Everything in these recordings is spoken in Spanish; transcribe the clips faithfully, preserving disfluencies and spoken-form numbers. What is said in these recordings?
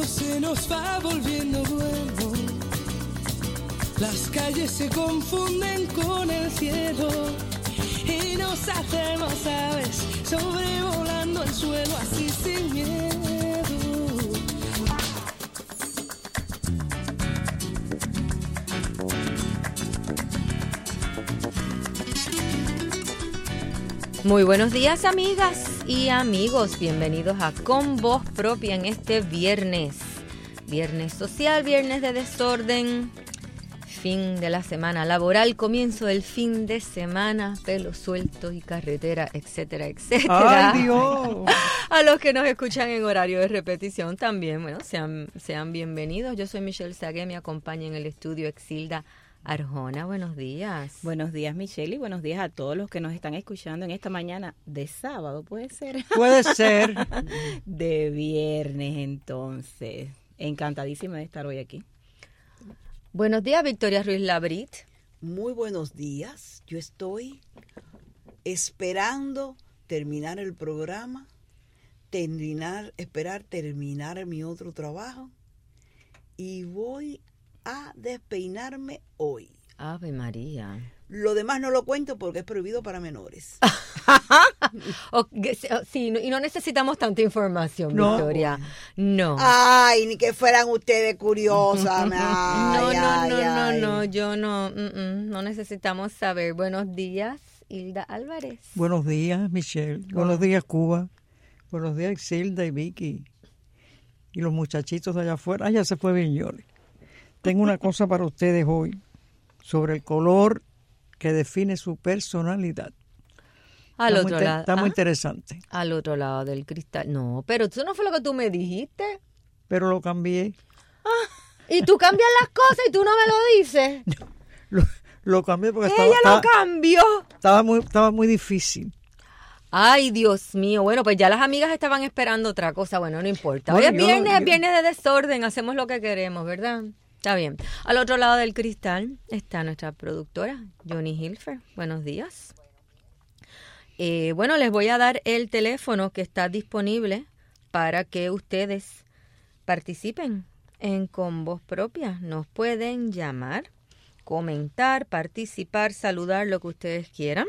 todo se nos va volviendo bueno. Las calles se confunden con el cielo y nos hacemos aves sobrevolando el suelo así sin miedo. Muy buenos días, amigas y amigos. Bienvenidos a Con Voz Propia en este viernes. Viernes social, viernes de desorden, fin de la semana laboral, comienzo del fin de semana, pelo suelto y carretera, etcétera, etcétera. ¡Ay, Dios! A los que nos escuchan en horario de repetición también, bueno, sean, sean bienvenidos. Yo soy Michelle Sagué, me acompaña en el estudio Exilda Arjona. Buenos días. Buenos días, Michelle, y buenos días a todos los que nos están escuchando en esta mañana de sábado, ¿puede ser? Puede ser. De viernes, entonces. Encantadísima de estar hoy aquí. Buenos días, Victoria Ruiz Labrit. Muy buenos días. Yo estoy esperando terminar el programa, terminar, esperar terminar mi otro trabajo y voy a despeinarme hoy. Ave María. Lo demás no lo cuento porque es prohibido para menores. o, sí, y no necesitamos tanta información, no. Victoria. No. Ay, ni que fueran ustedes curiosas. Ay, no, ay, no, ay, no, ay. no, no, yo no, mm, mm, no necesitamos saber. Buenos días, Hilda Álvarez. Buenos días, Michelle. Oh. Buenos días, Cuba. Buenos días, Exilda y Vicky. Y los muchachitos de allá afuera. Ah, ya se fue Viñoles. Tengo una cosa para ustedes hoy sobre el color que define su personalidad. Al está otro muy, lado. Está ¿ah? muy interesante. Al otro lado del cristal. No, pero eso no fue lo que tú me dijiste. Pero lo cambié. Ah, y tú cambias las cosas y tú no me lo dices. lo, lo cambié porque Ella estaba, lo estaba, cambió. Estaba muy, estaba muy difícil. Ay, Dios mío. Bueno, pues ya las amigas estaban esperando otra cosa. Bueno, no importa. Bueno, Hoy es yo, viernes, yo, es viernes de desorden. Hacemos lo que queremos, ¿verdad? Está bien. Al otro lado del cristal está nuestra productora, Johnny Hilfer. Buenos días. Eh, bueno, les voy a dar el teléfono que está disponible para que ustedes participen en Con Voz Propia. Nos pueden llamar, comentar, participar, saludar, lo que ustedes quieran,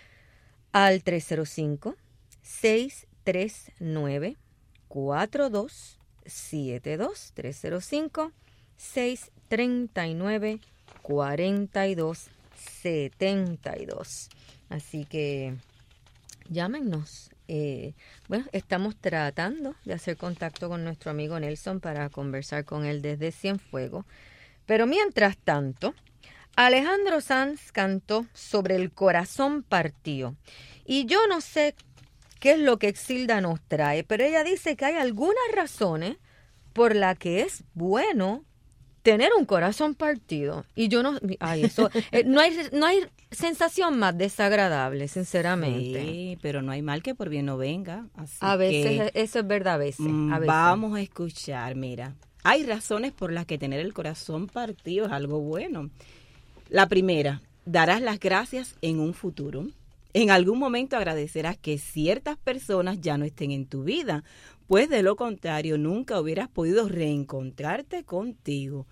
al tres cero cinco, seis tres nueve, cuatro dos siete dos. tres cero cinco, seis tres nueve, cuatro dos siete dos. Así que llámenos. Eh, bueno, estamos tratando de hacer contacto con nuestro amigo Nelson para conversar con él desde Cienfuegos. Pero mientras tanto, Alejandro Sanz cantó sobre el corazón partido. Y yo no sé qué es lo que Exilda nos trae, pero ella dice que hay algunas razones por las que es bueno tener un corazón partido. Y yo no, ay, eso, eh, no hay, no hay sensación más desagradable, sinceramente. Sí, pero no hay mal que por bien no venga. Así a veces, que, eso es verdad, a veces, a veces. Vamos a escuchar, mira. Hay razones por las que tener el corazón partido es algo bueno. La primera, darás las gracias en un futuro. En algún momento agradecerás que ciertas personas ya no estén en tu vida, pues de lo contrario nunca hubieras podido reencontrarte contigo.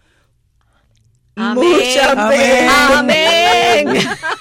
Amén. Muchas veces. Amén.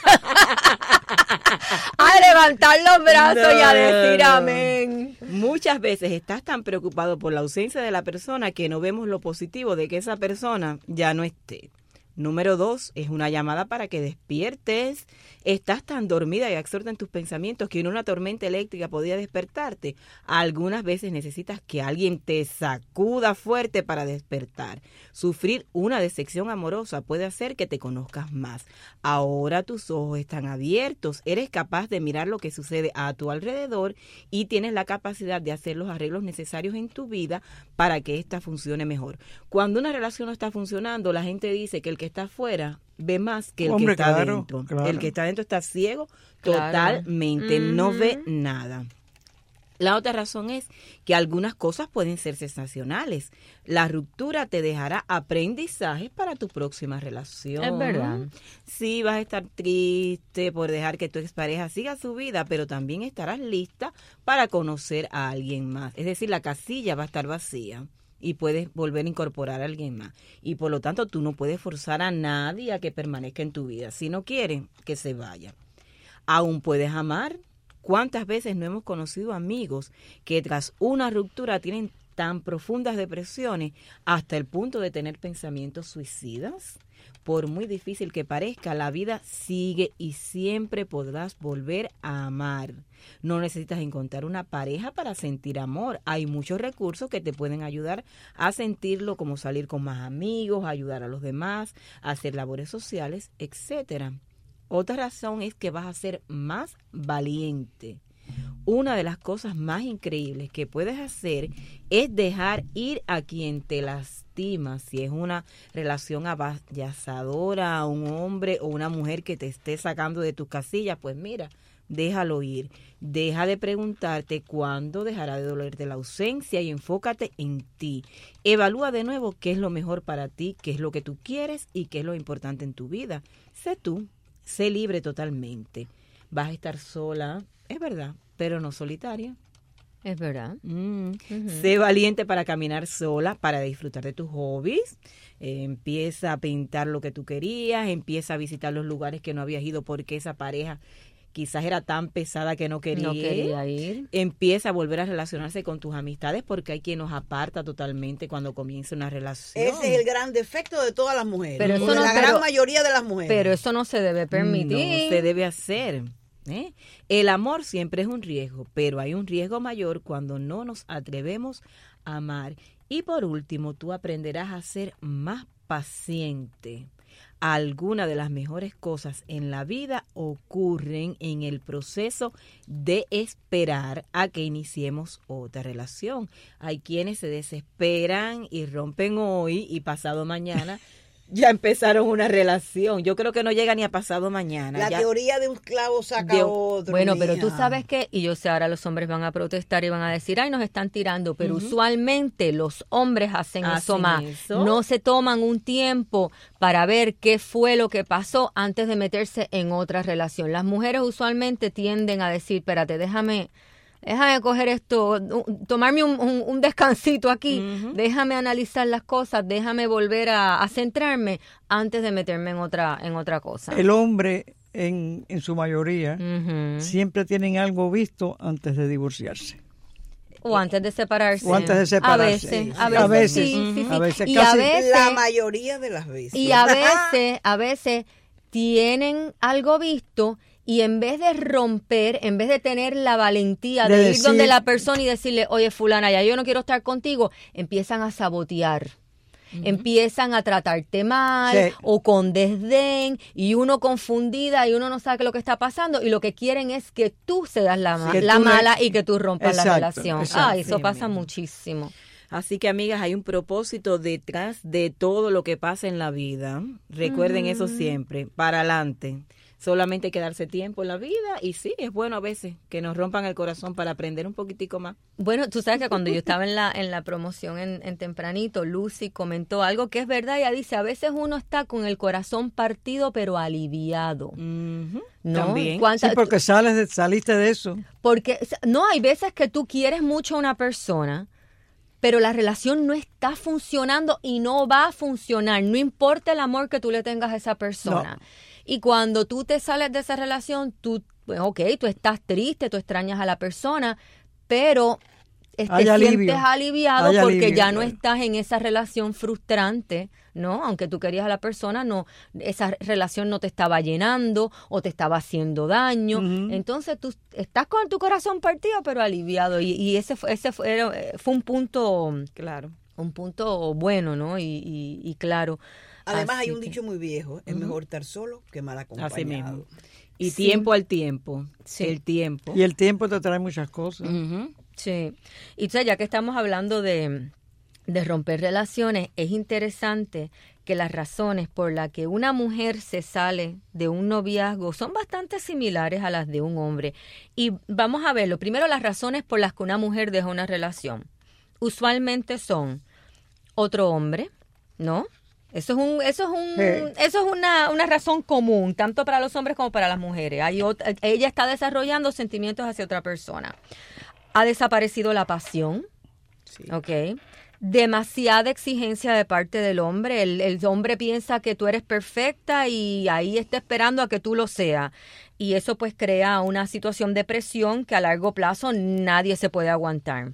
A levantar los brazos no. y a decir amén. Muchas veces estás tan preocupado por la ausencia de la persona que no vemos lo positivo de que esa persona ya no esté. Número dos, es una llamada para que despiertes. Estás tan dormida y absorta en tus pensamientos que en una tormenta eléctrica podría despertarte. Algunas veces necesitas que alguien te sacuda fuerte para despertar. Sufrir una decepción amorosa puede hacer que te conozcas más. Ahora tus ojos están abiertos. Eres capaz de mirar lo que sucede a tu alrededor y tienes la capacidad de hacer los arreglos necesarios en tu vida para que ésta funcione mejor. Cuando una relación no está funcionando, la gente dice que el que está afuera ve más que el Hombre, que está claro, dentro. Claro. El que está dentro está ciego Claro. totalmente, Mm-hmm. no ve nada. La otra razón es que algunas cosas pueden ser sensacionales. La ruptura te dejará aprendizajes para tu próxima relación. Es verdad. Sí, vas a estar triste por dejar que tu expareja siga su vida, pero también estarás lista para conocer a alguien más. Es decir, la casilla va a estar vacía. y puedes volver a incorporar a alguien más. Y por lo tanto, tú no puedes forzar a nadie a que permanezca en tu vida. Si no quiere, que se vaya. Aún puedes amar. ¿Cuántas veces no hemos conocido amigos que tras una ruptura tienen tan profundas depresiones hasta el punto de tener pensamientos suicidas? Por muy difícil que parezca, la vida sigue y siempre podrás volver a amar. No necesitas encontrar una pareja para sentir amor. Hay muchos recursos que te pueden ayudar a sentirlo, como salir con más amigos, ayudar a los demás, hacer labores sociales, etcétera. Otra razón es que vas a ser más valiente. Una de las cosas más increíbles que puedes hacer es dejar ir a quien te lastima. Si es una relación avasalladora, un hombre o una mujer que te esté sacando de tus casillas, pues mira, déjalo ir. Deja de preguntarte cuándo dejará de dolerte la ausencia y enfócate en ti. Evalúa de nuevo qué es lo mejor para ti, qué es lo que tú quieres y qué es lo importante en tu vida. Sé tú, sé libre totalmente. Vas a estar sola, es verdad, pero no solitaria. Es verdad. Mm. Uh-huh. Sé valiente para caminar sola, para disfrutar de tus hobbies. Eh, empieza a pintar lo que tú querías, empieza a visitar los lugares que no habías ido porque esa pareja quizás era tan pesada que no quería, no quería ir. Empieza a volver a relacionarse con tus amistades porque hay quien nos aparta totalmente cuando comienza una relación. Ese es el gran defecto de todas las mujeres. Pero eso o de no, la pero, gran mayoría de las mujeres. Pero eso no se debe permitir. No se debe hacer. ¿Eh? El amor siempre es un riesgo, pero hay un riesgo mayor cuando no nos atrevemos a amar. Y por último, tú aprenderás a ser más paciente. Algunas de las mejores cosas en la vida ocurren en el proceso de esperar a que iniciemos otra relación. Hay quienes se desesperan y rompen hoy y pasado mañana ya empezaron una relación. Yo creo que no llega ni a pasado mañana. La ya, teoría de un clavo saca de, otro. Bueno, mija. pero tú sabes que, y yo sé, ahora los hombres van a protestar y van a decir, ay, nos están tirando, pero Uh-huh. usualmente los hombres hacen, ¿Hacen eso más. eso? No se toman un tiempo para ver qué fue lo que pasó antes de meterse en otra relación. Las mujeres usualmente tienden a decir, espérate, déjame... Déjame coger esto, tomarme un, un, un descansito aquí, uh-huh. déjame analizar las cosas, déjame volver a, a centrarme antes de meterme en otra en otra cosa. El hombre, en, en su mayoría, uh-huh. siempre tienen algo visto antes de divorciarse. O antes de separarse. O antes de separarse. A veces, sí. a veces, a veces, sí, uh-huh. sí, sí. A veces y casi, a veces, la mayoría de las veces. Y a veces, a veces tienen algo visto. Y en vez de romper, en vez de tener la valentía de, de ir decir, donde la persona y decirle, oye, fulana, ya yo no quiero estar contigo, empiezan a sabotear. Uh-huh. Empiezan a tratarte mal sí. o con desdén y uno confundida y uno no sabe qué es lo que está pasando y lo que quieren es que tú seas la, sí, la mala le... y que tú rompas exacto, la relación. Exacto. Ah, eso sí, pasa mismo. muchísimo. Así que, amigas, hay un propósito detrás de todo lo que pasa en la vida. Recuerden uh-huh. eso siempre, para adelante. Solamente hay que darse tiempo en la vida y sí, es bueno a veces que nos rompan el corazón para aprender un poquitico más. Bueno, tú sabes que cuando yo estaba en la en la promoción en, en Tempranito, Lucy comentó algo que es verdad. Ella dice, a veces uno está con el corazón partido pero aliviado. Uh-huh. ¿No? También. Sí, porque sales de, saliste de eso. Porque, no, hay veces que tú quieres mucho a una persona, pero la relación no está funcionando y no va a funcionar. No importa el amor que tú le tengas a esa persona. No. Y cuando tú te sales de esa relación, tú, pues, ok, tú estás triste, tú extrañas a la persona, pero te sientes aliviado Hay porque alivio, ya no claro. estás en esa relación frustrante, ¿no? Aunque tú querías a la persona, no, esa relación no te estaba llenando o te estaba haciendo daño. Uh-huh. Entonces tú estás con tu corazón partido, pero aliviado. Y, y ese fue, ese fue, fue un punto, claro, un punto bueno, ¿no? Y, y, y claro. Además, Así hay un que, dicho muy viejo, es uh-huh. mejor estar solo que mal acompañado. Así mismo. Y sí. tiempo al tiempo, sí. el tiempo. Y el tiempo te trae muchas cosas. Uh-huh. Sí. Y o sea, ya que estamos hablando de, de romper relaciones, es interesante que las razones por las que una mujer se sale de un noviazgo son bastante similares a las de un hombre. Y vamos a verlo. Primero, las razones por las que una mujer deja una relación. Usualmente son otro hombre, ¿no? Eso es un, eso es un, sí. eso es una, una razón común, tanto para los hombres como para las mujeres. Hay otra, ella está desarrollando sentimientos hacia otra persona. Ha desaparecido la pasión, sí. ¿ok? demasiada exigencia de parte del hombre. El, el hombre piensa que tú eres perfecta y ahí está esperando a que tú lo seas. Y eso pues crea una situación de presión que a largo plazo nadie se puede aguantar.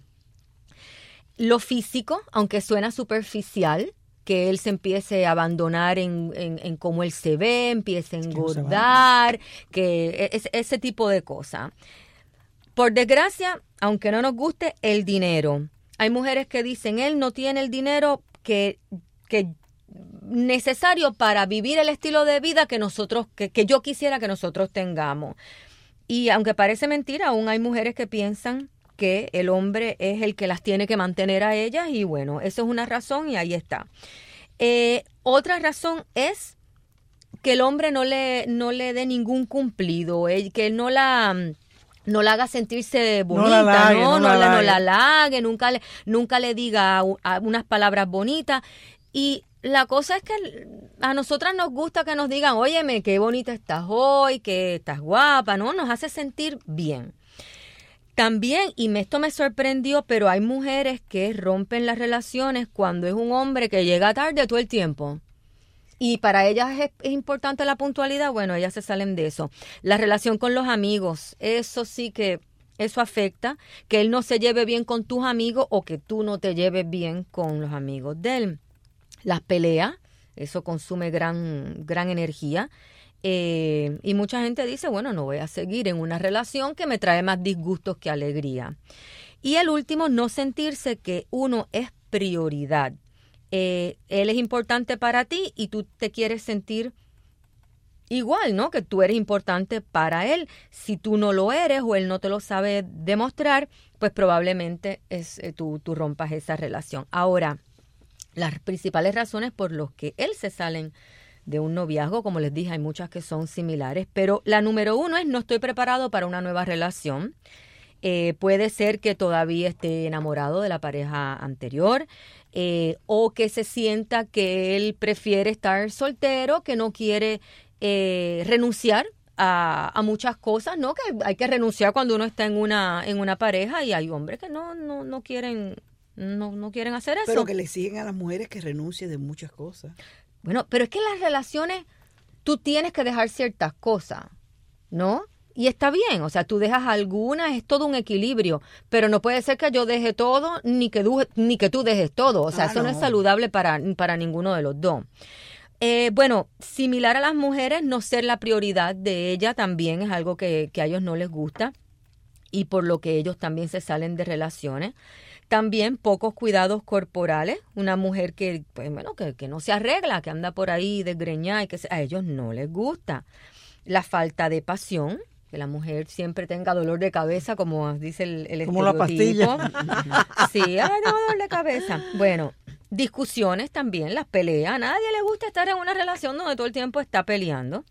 Lo físico, aunque suena superficial, que él se empiece a abandonar en, en, en cómo él se ve, empiece a engordar, que es, ese tipo de cosas. Por desgracia, aunque no nos guste, el dinero. Hay mujeres que dicen, él no tiene el dinero que, que necesario para vivir el estilo de vida que nosotros, que, que yo quisiera que nosotros tengamos. Y aunque parece mentira, aún hay mujeres que piensan que el hombre es el que las tiene que mantener a ellas y bueno, eso es una razón y ahí está. Eh, otra razón es que el hombre no le, no le dé ningún cumplido, eh, que él no la... no la haga sentirse bonita, no la halague, no, no, no, la, la, no halague. la halague, nunca le, nunca le diga unas palabras bonitas. Y la cosa es que a nosotras nos gusta que nos digan, óyeme, qué bonita estás hoy, que estás guapa, ¿no? Nos hace sentir bien. También, y esto me sorprendió, pero hay mujeres que rompen las relaciones cuando es un hombre que llega tarde todo el tiempo. Y para ellas es, es importante la puntualidad, bueno, ellas se salen de eso. La relación con los amigos, eso sí que, eso afecta, que él no se lleve bien con tus amigos o que tú no te lleves bien con los amigos de él. Las peleas, eso consume gran, gran energía. Eh, y mucha gente dice, bueno, no voy a seguir en una relación que me trae más disgustos que alegría. Y el último, no sentirse que uno es prioridad. Eh, él es importante para ti y tú te quieres sentir igual, ¿no? Que tú eres importante para él. Si tú no lo eres o él no te lo sabe demostrar, pues probablemente es, eh, tú, tú rompas esa relación. Ahora, las principales razones por las que él se salen de un noviazgo, como les dije, hay muchas que son similares, pero la número uno es no estoy preparado para una nueva relación. Eh, puede ser que todavía esté enamorado de la pareja anterior, eh, o que se sienta que él prefiere estar soltero, que no quiere eh, renunciar a, a muchas cosas, ¿no? Que hay que renunciar cuando uno está en una en una pareja y hay hombres que no no no quieren no no quieren hacer eso. Pero que le siguen a las mujeres que renuncien de muchas cosas. Bueno, pero es que en las relaciones tú tienes que dejar ciertas cosas, ¿no? Y está bien, o sea, tú dejas algunas, es todo un equilibrio, pero no puede ser que yo deje todo ni que, du- ni que tú dejes todo, o sea, Ah, eso no. no es saludable para, para ninguno de los dos. Eh, bueno, similar a las mujeres, no ser la prioridad de ella también es algo que, que a ellos no les gusta y por lo que ellos también se salen de relaciones. También pocos cuidados corporales, una mujer que, pues, bueno, que, que no se arregla, que anda por ahí desgreñada y que se, a ellos no les gusta. La falta de pasión, que la mujer siempre tenga dolor de cabeza, como dice el, el como la estereotipo. pastilla. Sí, ay, tengo dolor de cabeza. Bueno, discusiones también, las peleas. A nadie le gusta estar en una relación donde todo el tiempo está peleando.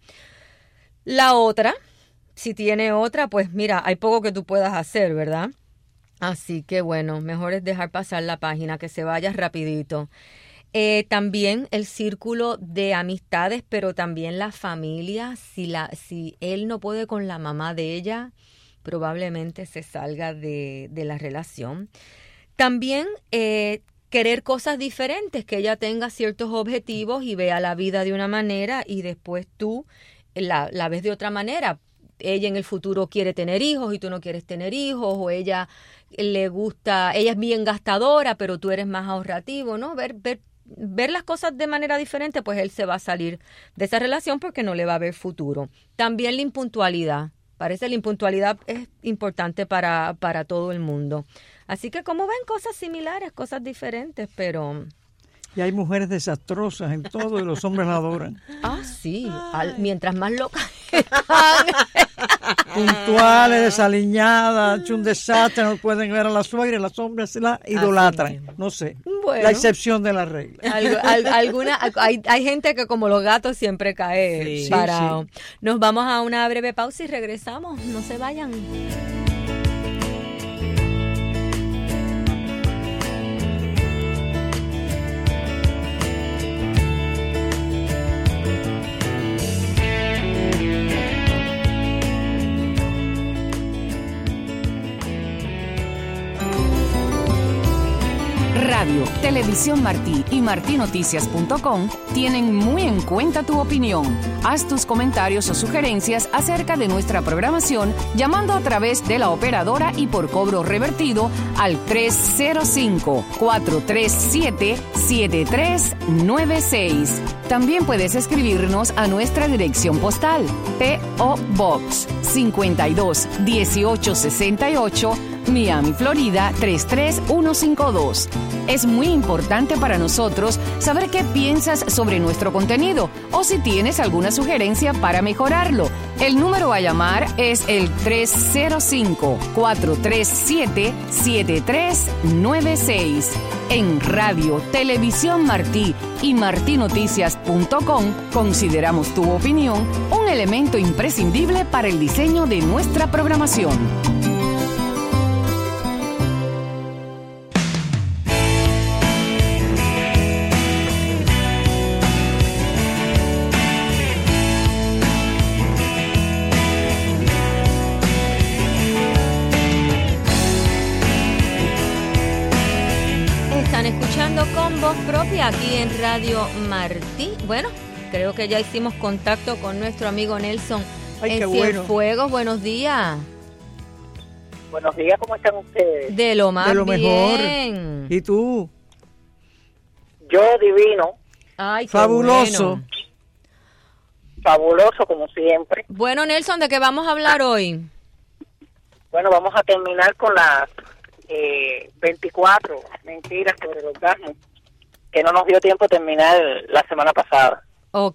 La otra, si tiene otra, pues mira, hay poco que tú puedas hacer, ¿verdad? Así que bueno, mejor es dejar pasar la página, que se vaya rapidito. Eh, también el círculo de amistades, pero también la familia. Si, la, si él no puede con la mamá de ella, probablemente se salga de, de la relación. También eh, querer cosas diferentes, que ella tenga ciertos objetivos y vea la vida de una manera y después tú la, la ves de otra manera. Ella en el futuro quiere tener hijos y tú no quieres tener hijos, o ella le gusta, ella es bien gastadora, pero tú eres más ahorrativo, ¿no? Ver, ver, ver las cosas de manera diferente, pues él se va a salir de esa relación porque no le va a ver futuro. También la impuntualidad. Parece que la impuntualidad es importante para, para todo el mundo. Así que como ven, cosas similares, cosas diferentes, pero... Y hay mujeres desastrosas en todo y los hombres la adoran. Ah, sí. Al, mientras más locas están. Puntuales, desaliñadas, hecho un desastre, no pueden ver a la suegra y las hombres la idolatran. No sé, Bueno. la excepción de la regla. Algo, al, alguna, hay, hay gente que como los gatos siempre cae Sí. parado. Nos vamos a una breve pausa y regresamos. No se vayan. Radio, Televisión Martí y martí noticias punto com tienen muy en cuenta tu opinión. Haz tus comentarios o sugerencias acerca de nuestra programación llamando a través de la operadora y por cobro revertido al tres cero cinco, cuatro tres siete, siete tres nueve seis. También puedes escribirnos a nuestra dirección postal P O Box cincuenta y dos dieciocho sesenta y ocho, Miami, Florida tres tres uno cinco dos. Es muy importante para nosotros saber qué piensas sobre nuestro contenido o si tienes alguna sugerencia para mejorarlo. El número a llamar es el tres cero cinco, cuatro tres siete, siete tres nueve seis. En Radio, Televisión Martí y martí noticias punto com consideramos tu opinión un elemento imprescindible para el diseño de nuestra programación. Con voz propia aquí en Radio Martí. Bueno, creo que ya hicimos contacto con nuestro amigo Nelson. Ay, en qué bueno. Cienfuegos. Buenos días. Buenos días, ¿cómo están ustedes? De lo más De lo mejor. bien. ¿Y tú? Yo divino, Ay, qué Fabuloso. Bueno. fabuloso como siempre. Bueno, Nelson, ¿de qué vamos a hablar hoy? Bueno, vamos a terminar con las eh, veinticuatro mentiras sobre el orgasmo que no nos dio tiempo de terminar la semana pasada. Ok.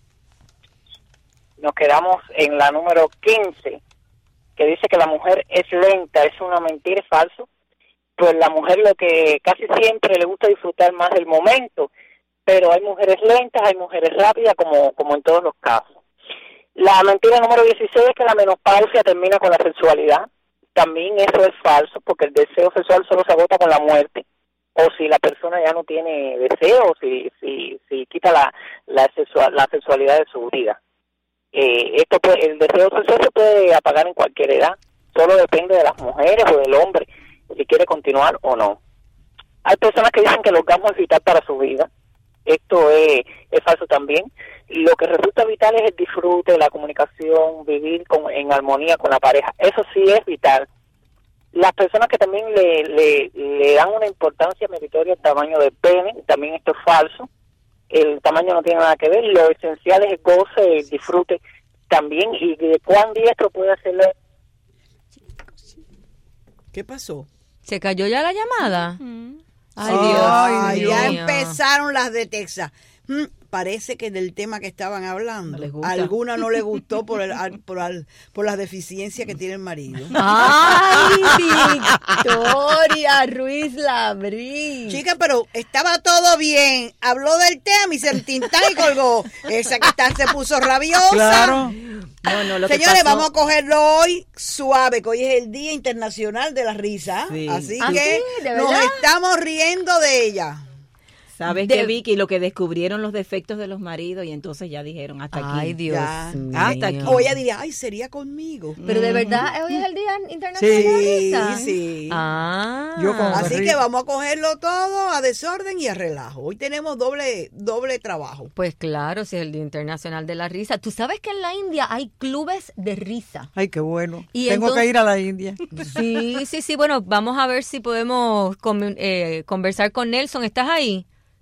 Nos quedamos en la número quince, que dice que la mujer es lenta. Es una mentira, es falso. Pues la mujer lo que casi siempre le gusta disfrutar más del momento, pero hay mujeres lentas, hay mujeres rápidas, como, como en todos los casos. La mentira número dieciséis es que la menopausia termina con la sexualidad. También eso es falso, porque el deseo sexual solo se agota con la muerte, o si la persona ya no tiene deseo, o si, si, si quita la, la, sexual, la sexualidad de su vida. Eh, esto puede, el deseo sexual se puede apagar en cualquier edad, solo depende de las mujeres o del hombre, si quiere continuar o no. Hay personas que dicen que el orgasmo es vital para su vida. Esto es, es falso también. Lo que resulta vital es el disfrute, la comunicación, vivir con, en armonía con la pareja. Eso sí es vital. Las personas que también le, le, le dan una importancia meritoria al tamaño del pene, también esto es falso. El tamaño no tiene nada que ver. Lo esencial es el goce, el disfrute también. Y de cuán diestro puede hacerlo. ¿Qué pasó? ¿Se cayó ya la llamada? Uh-huh. Ay, Dios. Ay, Dios ya mío. empezaron las de Texas. Hmm, parece que del tema que estaban hablando, No les gusta. alguna no le gustó por el, al- por, al- por las deficiencias que tiene el marido. Ay, Victoria Ruiz Labrí. Chica, pero estaba todo bien. Habló del tema y se tintán y colgó. Esa que está se puso rabiosa. Claro. No, no, lo que Señores, pasó- vamos a cogerlo hoy suave, que hoy es el Día Internacional de la Risa. Sí. Así ¿Ah, que sí? ¿De nos verdad? estamos riendo de ella. ¿Sabes De- qué, Vicky? Lo que descubrieron los defectos de los maridos y entonces ya dijeron hasta aquí. Ay, Dios Ya. mío. Hasta aquí. O ella diría, ay, sería conmigo. Pero de verdad, hoy es el Día Internacional de la Sí, Risa. sí. Ah. Yo con- Así Risa. que vamos a cogerlo todo a desorden y a relajo. Hoy tenemos doble doble trabajo. Pues claro, si es el Día Internacional de la Risa. Tú sabes que en la India hay clubes de risa. Ay, qué bueno. Y Tengo entonces- que ir a la India. Sí, sí, sí. Bueno, vamos a ver si podemos com- eh, conversar con Nelson. ¿Estás ahí?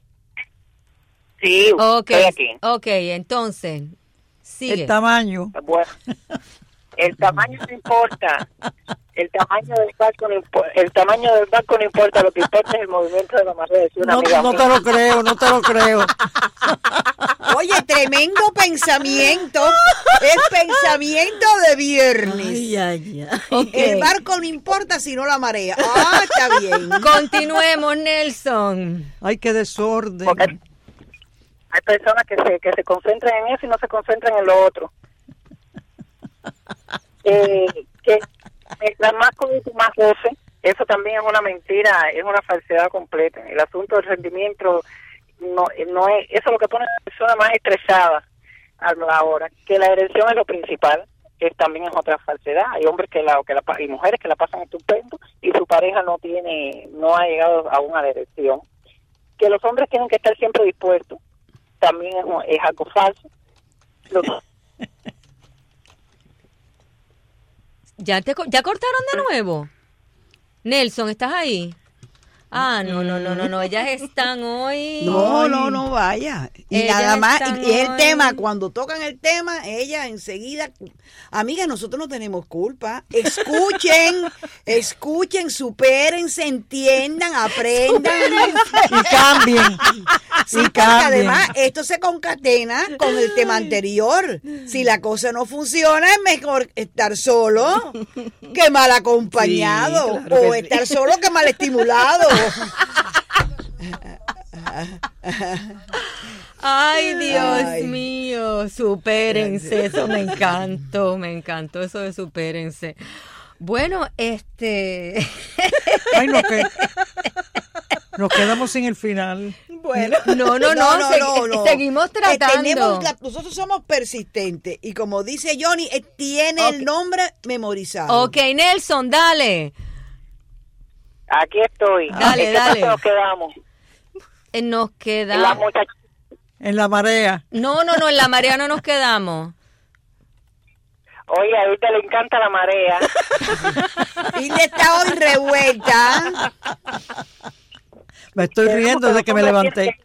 Sí, Ok, estoy aquí. ok, entonces, sigue. El tamaño. Bueno, el tamaño no importa. El tamaño del barco no importa. El tamaño del barco no importa. Lo que importa es el movimiento de la marea. Decía una No, amiga no mía. te lo creo, no te lo creo. Oye, tremendo pensamiento. Es pensamiento de viernes. Ay, ay, ay. Ok. El barco no importa si no la marea. Ah, está bien. Continuemos, Nelson. Ay, qué desorden. Porque hay personas que se que se concentran en eso y no se concentran en lo otro. Eh, que mientras más comida más goce, eso también es una mentira, es una falsedad completa. El asunto del rendimiento no no es eso, es lo que pone a la persona más estresada a la hora, que la erección es lo principal. que también es otra falsedad. Hay hombres que la, que la y mujeres que la pasan estupendo y su pareja no tiene, no ha llegado aún a la erección. Que los hombres tienen que estar siempre dispuestos, también es, es algo falso. Los, ¿Ya, te, ¿Ya cortaron de nuevo? Nelson, ¿estás ahí? Ah, no, no, no, no, no, ellas están hoy... No, no, no vaya. Y Ellas nada más, están y, y el hoy- tema, cuando tocan el tema, ella enseguida, amiga, nosotros no tenemos culpa. Escuchen, escuchen, supérense, entiendan, aprendan. Y cambien. Sí, y porque cambien. además esto se concatena con el tema anterior. Si la cosa no funciona, es mejor estar solo que mal acompañado. Sí, claro o que sí. estar solo que mal estimulado. Ay, Dios Ay. mío, supérense, eso me encantó, me encantó eso de supérense. Bueno, este... Ay, no, que nos quedamos sin el final. Bueno, No, no, no, segui- seguimos Eh, tratando. tenemos la- nosotros somos persistentes y como dice Johnny, eh, tiene el nombre memorizado. Ok, Nelson, dale. aquí estoy. Dale, ¿En qué dale. parte nos quedamos? Eh, Nos La queda... muchacha, En la marea. No, no, no, en la marea no nos quedamos. oye, a ella le encanta la marea. Y le está hoy revuelta. Me estoy riendo de que me levanté.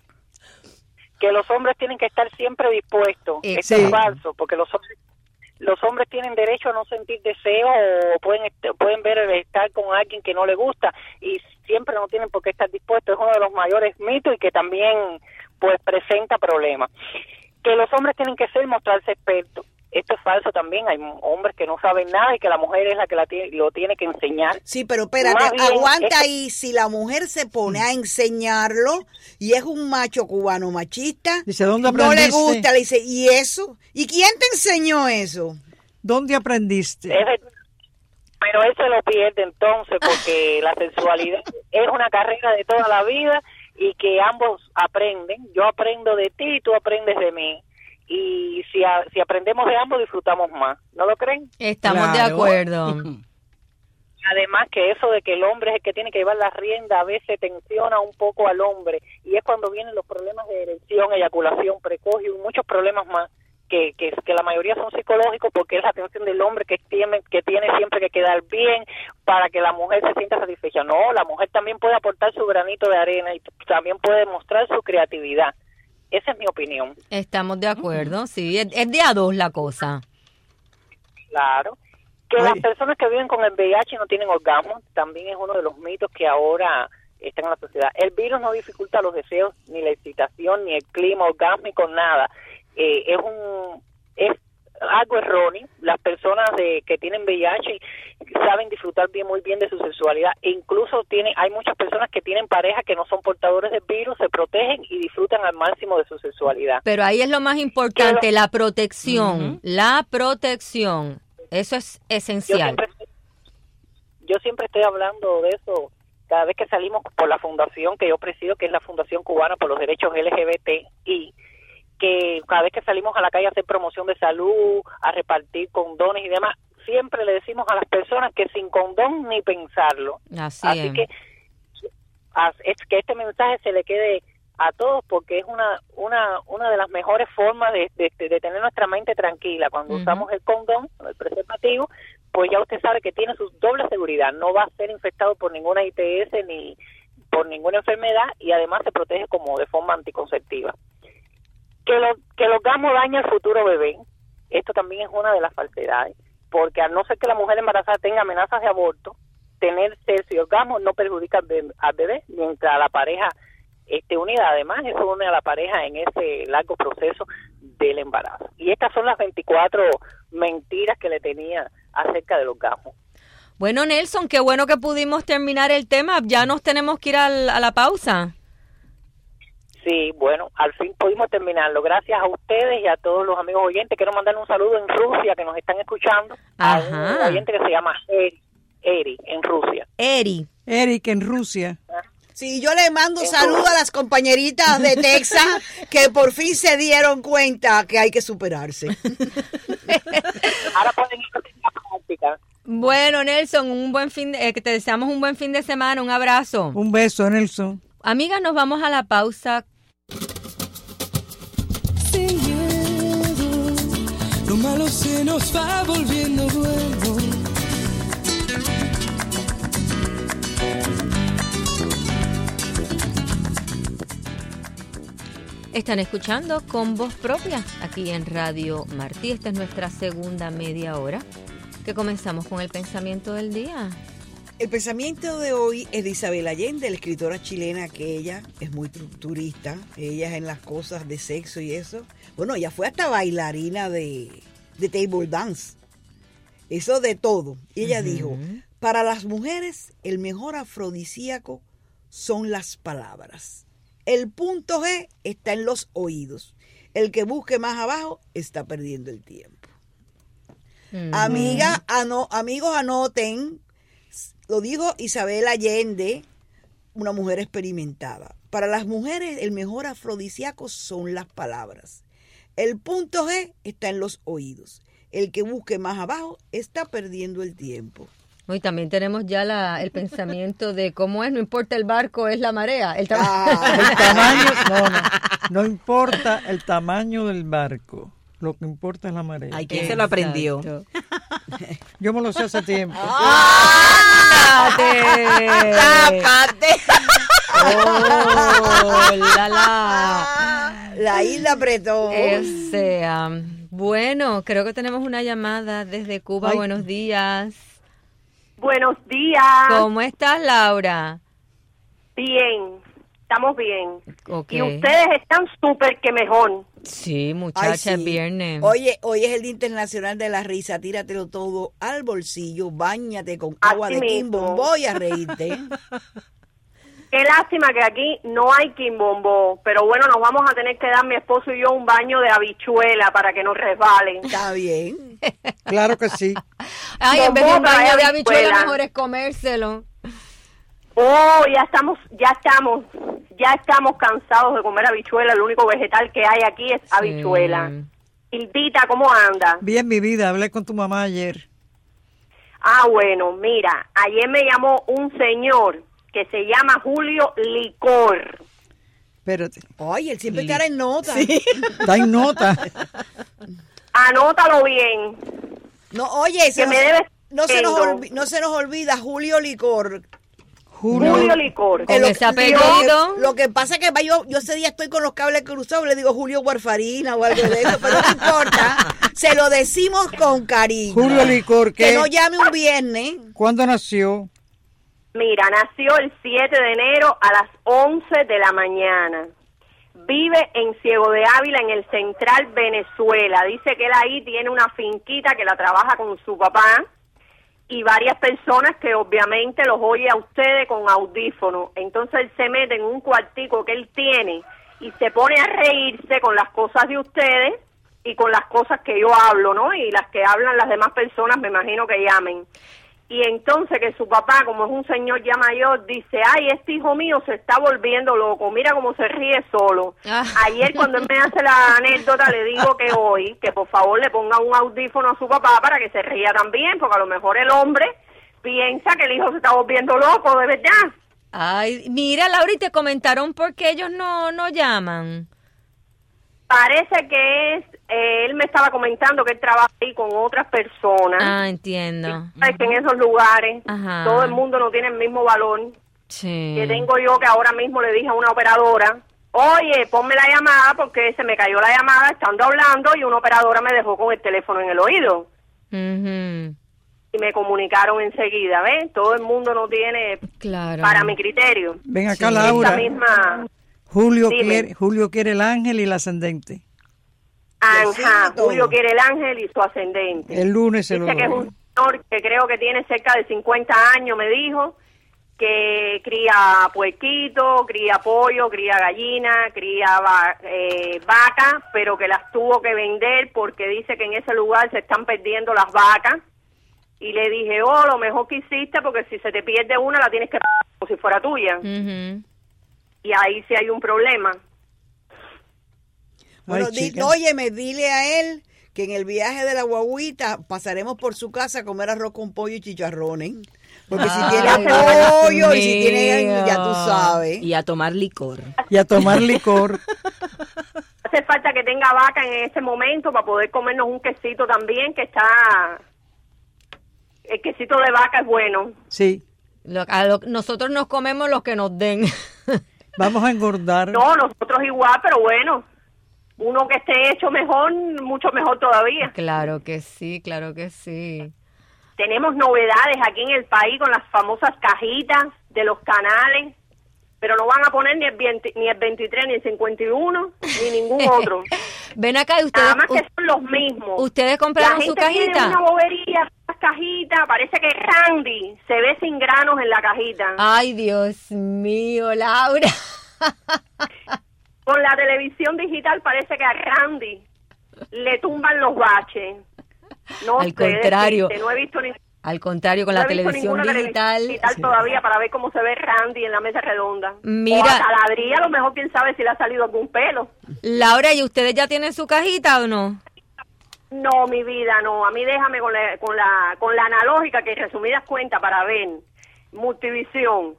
Que los hombres tienen que estar siempre dispuestos. Eh, Esto sí. es falso, porque los hombres, los hombres tienen derecho a no sentir deseo o pueden est- pueden ver el estar con alguien que no le gusta y siempre no tienen por qué estar dispuestos. Es uno de los mayores mitos y que también pues presenta problemas. Que los hombres tienen que ser mostrarse expertos. Esto es falso también. Hay hombres que no saben nada y que la mujer es la que la tiene, lo tiene que enseñar. Sí, pero espérate, Más bien, aguanta esto- ahí. Si la mujer se pone a enseñarlo y es un macho cubano machista, Dice, ¿dónde no le aprendiste? gusta, le dice, ¿y eso? ¿Y quién te enseñó eso? ¿Dónde aprendiste? Es de- pero él se lo pierde entonces porque la sexualidad es una carrera de toda la vida y que ambos aprenden. Yo aprendo de ti y tú aprendes de mí. Y si, a- si aprendemos de ambos, disfrutamos más. ¿No lo creen? Estamos de Claro. acuerdo. Además que eso de que el hombre es el que tiene que llevar la rienda a veces tensiona un poco al hombre y es cuando vienen los problemas de erección, eyaculación precoz y muchos problemas más que, que, que la mayoría son psicológicos porque es la atención del hombre que tiene, que tiene siempre que quedar bien para que la mujer se sienta satisfecha. No, la mujer también puede aportar su granito de arena y también puede mostrar su creatividad. Esa es mi opinión. Estamos de acuerdo, sí, es, es de a dos la cosa. Claro. Que Ay. las personas que viven con el V I H no tienen orgasmo también es uno de los mitos que ahora están en la sociedad. El virus no dificulta los deseos, ni la excitación, ni el clima orgásmico, nada. Eh, es un es algo erróneo. Las personas de, que tienen V I H saben disfrutar bien muy bien de su sexualidad. E incluso tiene, hay muchas personas que tienen parejas que no son portadores del virus, se protegen y disfrutan al máximo de su sexualidad. Pero ahí es lo más importante, la protección, la protección. Eso es Yo esencial. siempre, yo siempre estoy hablando de eso cada vez que salimos por la fundación que yo presido, que es la Fundación Cubana por los Derechos L G B T I, que cada vez que salimos a la calle a hacer promoción de salud, a repartir condones y demás, siempre le decimos a las personas que sin condón ni pensarlo. Así, Así es. que as- es que este mensaje se le quede a todos porque es una una una de las mejores formas de, de, de tener nuestra mente tranquila. Cuando Ujú. usamos el condón, el preservativo, pues ya usted sabe que tiene su doble seguridad. No va a ser infectado por ninguna I T S ni por ninguna enfermedad y además se protege como de forma anticonceptiva. Que, lo, que el orgasmo daña al futuro bebé, esto también es una de las falsedades, porque al no ser que la mujer embarazada tenga amenazas de aborto, tener sexo y orgasmo no perjudica al bebé, al bebé mientras la pareja esté unida. Además, eso une a la pareja en ese largo proceso del embarazo. Y estas son las veinticuatro mentiras que le tenía acerca del orgasmo. Bueno, Nelson, qué bueno que pudimos terminar el tema. Ya nos tenemos que ir al- a la pausa. Sí, bueno, al fin pudimos terminarlo. Gracias a ustedes y a todos los amigos oyentes. Quiero mandarle un saludo en Rusia que nos están escuchando. A Ajá. un oyente que se llama Eri, Eri en Rusia. Eri. Eric en Rusia. Sí, yo le mando saludos a las compañeritas de Texas que por fin se dieron cuenta que hay que superarse. Ahora pueden ir a la práctica. Bueno, Nelson, un buen fin de, eh, que te deseamos un buen fin de semana, un abrazo. Un beso, Nelson. Amigas, nos vamos a la pausa. Sin miedo, lo malo se nos va volviendo bueno. Están escuchando Con Voz Propia aquí en Radio Martí. Esta es nuestra segunda media hora, que comenzamos con el pensamiento del día. El pensamiento de hoy es de Isabel Allende, la escritora chilena, que ella es muy turista, ella es en las cosas de sexo y eso. Bueno, ella fue hasta bailarina de, de table dance, eso de todo. Y ella uh-huh. dijo, para las mujeres el mejor afrodisíaco son las palabras. El punto G está en los oídos. El que busque más abajo está perdiendo el tiempo. Uh-huh. Amiga, ano, amigos, anoten. Lo dijo Isabel Allende, una mujer experimentada. Para las mujeres el mejor afrodisíaco son las palabras. El punto G está en los oídos. El que busque más abajo está perdiendo el tiempo. Y también tenemos ya la, el pensamiento de cómo es, no importa el barco, es la marea. El, tam- ah, el tamaño, no, no, no importa el tamaño del barco. Lo que importa es la marea. Ay, ¿quién se lo aprendió? Yo me lo sé hace tiempo. ¡Tápate! ¡Oh, la, la! La isla apretó. O sea, bueno, creo que tenemos una llamada desde Cuba. Ay. Buenos días. Buenos días. ¿Cómo estás, Laura? Bien, estamos bien. Okay. Y ustedes están súper que mejor. Sí, muchacha, sí. Es viernes. Oye, hoy es el Día Internacional de la Risa. Tíratelo todo al bolsillo, báñate con agua Así de mismo. Quimbombo y a reírte. Qué lástima que aquí no hay Quimbombo, pero bueno, nos vamos a tener que dar mi esposo y yo un baño de habichuela para que nos resbalen. Está bien. Claro que sí. Ay, en vez de un baño de habichuela, mejor es comérselo. Oh, ya estamos, ya estamos, ya estamos cansados de comer habichuela. El único vegetal que hay aquí es sí. habichuela. Hildita, ¿cómo anda? Bien, mi vida, hablé con tu mamá ayer. Ah, bueno, mira, ayer me llamó un señor que se llama Julio Licor. Espérate. Oye, él siempre está en nota. Sí. Está en nota. Anótalo bien. No, oye, que no, me debes no, se nos olvida, no se nos olvida Julio Licor. Julio, Julio Licor. Con ese apellido. Lo, lo que pasa es que yo, yo ese día estoy con los cables cruzados, le digo Julio Warfarina o algo de eso, pero no importa. Se lo decimos con cariño. Julio Licor, ¿qué? Que no llame un viernes. ¿Cuándo nació? Mira, nació el siete de enero a las once de la mañana. Vive en Ciego de Ávila, en el Central, Venezuela. Dice que él ahí tiene una finquita que la trabaja con su papá y varias personas que obviamente los oye a ustedes con audífonos. Entonces él se mete en un cuartico que él tiene y se pone a reírse con las cosas de ustedes y con las cosas que yo hablo, ¿no? Y las que hablan las demás personas, me imagino que llamen. Y entonces que su papá, como es un señor ya mayor, dice, ay, este hijo mío se está volviendo loco, mira cómo se ríe solo. Ah. Ayer cuando él me hace la anécdota le digo que hoy, que por favor le ponga un audífono a su papá para que se ría también, porque a lo mejor el hombre piensa que el hijo se está volviendo loco, de verdad. Ay, mira, Laura, y te comentaron por qué ellos no, no llaman. Parece que es, eh, él me estaba comentando que él trabaja ahí con otras personas. Ah, entiendo. Es que en esos lugares Ajá. todo el mundo no tiene el mismo valor. Sí. Que tengo yo, que ahora mismo le dije a una operadora, oye, ponme la llamada porque se me cayó la llamada estando hablando y una operadora me dejó con el teléfono en el oído. Uh-huh. Y me comunicaron enseguida, ¿ves? Todo el mundo no tiene, claro, para mi criterio. Ven acá, sí. Laura. Esta misma... Julio quiere, Julio quiere el ángel y el ascendente. Ajá, Julio quiere el ángel y su ascendente. El lunes se Dice lo que es un señor que creo que tiene cerca de cincuenta años, me dijo, que cría puerquito, cría pollo, cría gallina, cría va, eh, vaca, pero que las tuvo que vender porque dice que en ese lugar se están perdiendo las vacas. Y le dije, oh, lo mejor que hiciste, porque si se te pierde una, la tienes que pagar como si fuera tuya. Ujú. Y ahí sí hay un problema. Bueno, Ay, di, chica. óyeme, dile a él que en el viaje de la guaguita pasaremos por su casa a comer arroz con pollo y chicharrones. Porque si Ay, tiene Dios pollo y si tiene, mío. ya tú sabes. Y a tomar licor. Y a tomar licor. Hace falta que tenga vaca en ese momento para poder comernos un quesito también, que está... El quesito de vaca es bueno. Sí. Lo- a lo- nosotros nos comemos lo que nos den. Vamos a engordar. No, nosotros igual, pero bueno, uno que esté hecho mejor, mucho mejor todavía. Claro que sí, claro que sí. Tenemos novedades aquí en el país con las famosas cajitas de los canales, pero no van a poner ni el, veinte, ni el veintitrés, ni el cincuenta y uno, ni ningún otro. Ven acá y ustedes, Nada más que u- son los mismos. ustedes compraron La su gente tiene cajita. una bobería, las cajitas, parece que Candy se ve sin granos en la cajita. Ay, Dios mío, Laura. Con la televisión digital parece que a Candy le tumban los baches. No Al sé, contrario. decirte, no he visto ni Al contrario, con no la he visto televisión ninguna digital. televisión digital sí. todavía para ver cómo se ve Randy en la mesa redonda. Mira. O a Caladría, a lo mejor quién sabe si le ha salido algún pelo. Laura, ¿y ustedes ya tienen su cajita o no? No, mi vida, no. A mí déjame con la, con la, con la analógica, que en resumidas cuentas para ver Multivisión,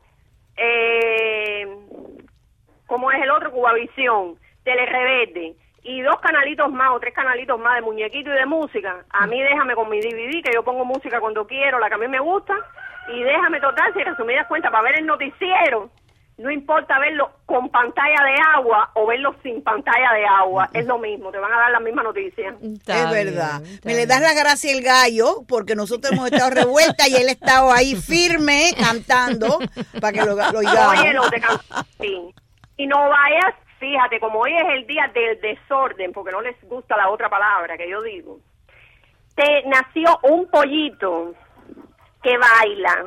eh, ¿cómo es el otro? Cubavisión, Telereverde y dos canalitos más o tres canalitos más de muñequito y de música. A mí déjame con mi D V D, que yo pongo música cuando quiero, la que a mí me gusta, y déjame total, si en resumidas cuentas, para ver el noticiero. No importa verlo con pantalla de agua o verlo sin pantalla de agua, es lo mismo, te van a dar la misma noticia. Está Es verdad. bien, está Me le bien. das la gracia el gallo, porque nosotros hemos estado revueltas y él ha estado ahí firme cantando para que lo, lo oigamos. Oye, lo de can- sí. Y no vayas, fíjate, como hoy es el día del desorden, porque no les gusta la otra palabra que yo digo, te nació un pollito que baila.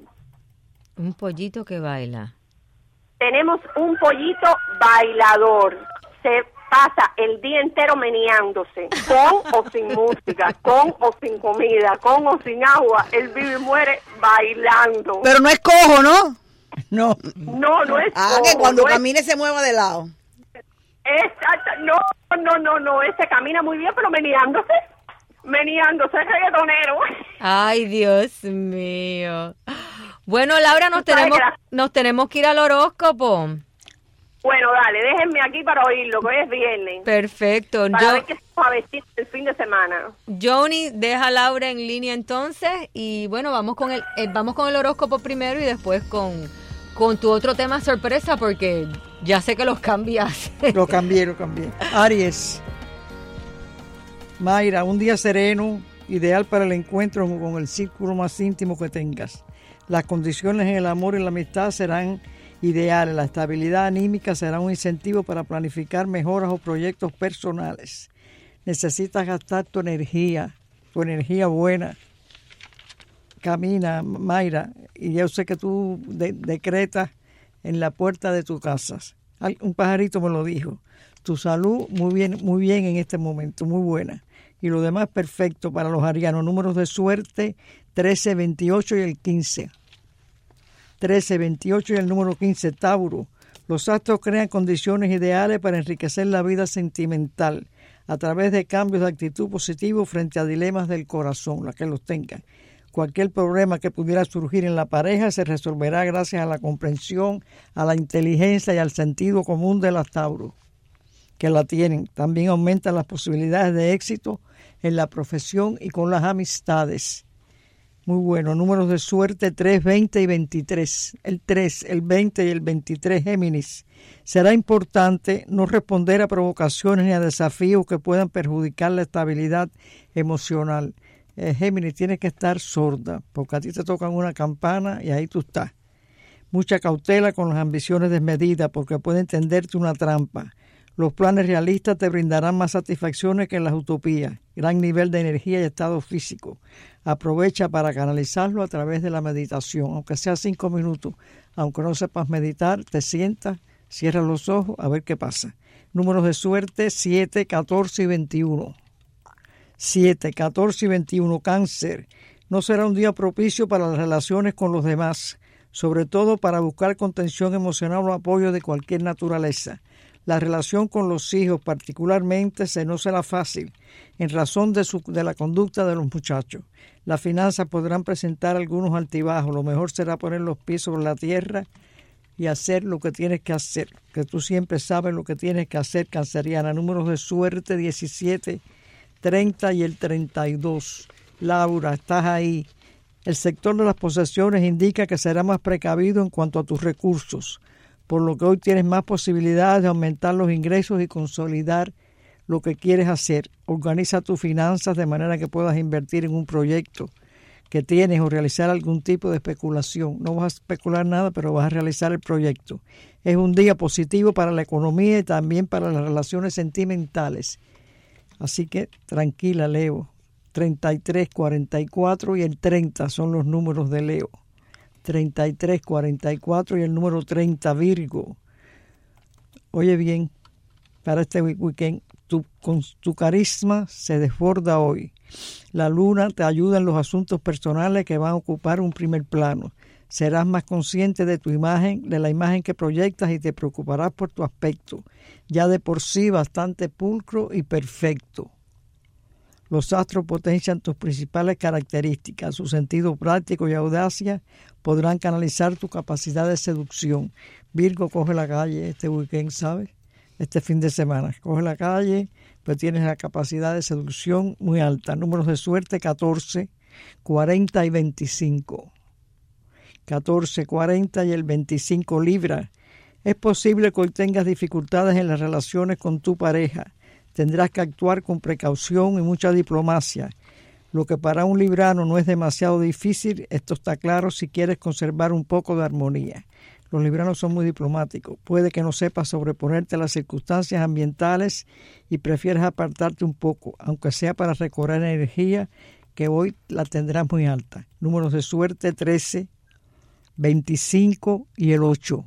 Un pollito que baila. Tenemos un pollito bailador. Se pasa el día entero meneándose, con o sin música, con o sin comida, con o sin agua. Él vive y muere bailando. Pero no es cojo, ¿no? No. No, no es Ah, que cojo, cuando no es- camine se mueva de lado. Exacto, no, no, no, no, ese camina muy bien, pero meneándose, meneándose, es reggaetonero. Ay, Dios mío. Bueno, Laura, nos Tú sabes tenemos, que la- nos tenemos que ir al horóscopo. Bueno, dale, déjenme aquí para oírlo, que hoy es viernes, Perfecto. para Yo, ver qué se va a vestir el fin de semana. Johnny, deja a Laura en línea entonces y bueno, vamos con el eh, vamos con el horóscopo primero y después con, con tu otro tema sorpresa porque ya sé que los cambias. Lo cambié, lo cambié. Aries. Mayra, un día sereno, ideal para el encuentro con el círculo más íntimo que tengas. Las condiciones en el amor y la amistad serán ideales. La estabilidad anímica será un incentivo para planificar mejoras o proyectos personales. Necesitas gastar tu energía, tu energía buena. Camina, Mayra, y yo sé que tú de- decretas en la puerta de tu casa. Al- Un pajarito me lo dijo. Tu salud muy bien, muy bien en este momento, muy buena. Y lo demás perfecto para los arianos. Números de suerte trece, veintiocho y el quince. trece, veintiocho y el número quince, Tauro. Los astros crean condiciones ideales para enriquecer la vida sentimental a través de cambios de actitud positivo frente a dilemas del corazón, la que los tengan. Cualquier problema que pudiera surgir en la pareja se resolverá gracias a la comprensión, a la inteligencia y al sentido común de las Tauro, que la tienen. También aumentan las posibilidades de éxito en la profesión y con las amistades. Muy bueno. Números de suerte tres, veinte y veintitrés. El tres, el veinte y el veintitrés, Géminis. Será importante no responder a provocaciones ni a desafíos que puedan perjudicar la estabilidad emocional. Eh, Géminis, tienes que estar sorda, porque a ti te tocan una campana y ahí tú estás. Mucha cautela con las ambiciones desmedidas, porque pueden tenderte una trampa. Los planes realistas te brindarán más satisfacciones que las utopías. Gran nivel de energía y estado físico. Aprovecha para canalizarlo a través de la meditación, aunque sea cinco minutos. Aunque no sepas meditar, te sientas, cierras los ojos a ver qué pasa. Números de suerte siete, catorce y veintiuno. siete, catorce y veintiuno, Cáncer. No será un día propicio para las relaciones con los demás. sobre todo para buscar contención emocional o apoyo de cualquier naturaleza. La relación con los hijos particularmente se no será fácil en razón de, su, de la conducta de los muchachos. Las finanzas podrán presentar algunos altibajos. Lo mejor será poner los pies sobre la tierra y hacer lo que tienes que hacer, que tú siempre sabes lo que tienes que hacer, canceriana. Números de suerte diecisiete, treinta y el treinta y dos. Laura, estás ahí. El sector de las posesiones indica que será más precavido en cuanto a tus recursos, por lo que hoy tienes más posibilidades de aumentar los ingresos y consolidar lo que quieres hacer. Organiza tus finanzas de manera que puedas invertir en un proyecto que tienes o realizar algún tipo de especulación. No vas a especular nada, pero vas a realizar el proyecto. Es un día positivo para la economía y también para las relaciones sentimentales. Así que tranquila, Leo. treinta y tres, cuarenta y cuatro y el treinta son los números de Leo. treinta y tres, cuarenta y cuatro y el número treinta, Virgo. Oye bien, para este weekend, tu, con tu carisma se desborda hoy. La luna te ayuda en los asuntos personales que van a ocupar un primer plano. Serás más consciente de tu imagen, de la imagen que proyectas y te preocuparás por tu aspecto, ya de por sí bastante pulcro y perfecto. Los astros potencian tus principales características. Su sentido práctico y audacia podrán canalizar tu capacidad de seducción. Virgo, coge la calle este weekend, ¿sabes? Este fin de semana. Coge la calle, pues tienes la capacidad de seducción muy alta. Números de suerte catorce, cuarenta y veinticinco. catorce, cuarenta y el veinticinco, Libra. Es posible que hoy tengas dificultades en las relaciones con tu pareja. Tendrás que actuar con precaución y mucha diplomacia. Lo que para un librano no es demasiado difícil, esto está claro si quieres conservar un poco de armonía. Los libranos son muy diplomáticos. Puede que no sepas sobreponerte a las circunstancias ambientales y prefieras apartarte un poco, aunque sea para recobrar energía, que hoy la tendrás muy alta. Números de suerte trece, veinticinco y el ocho.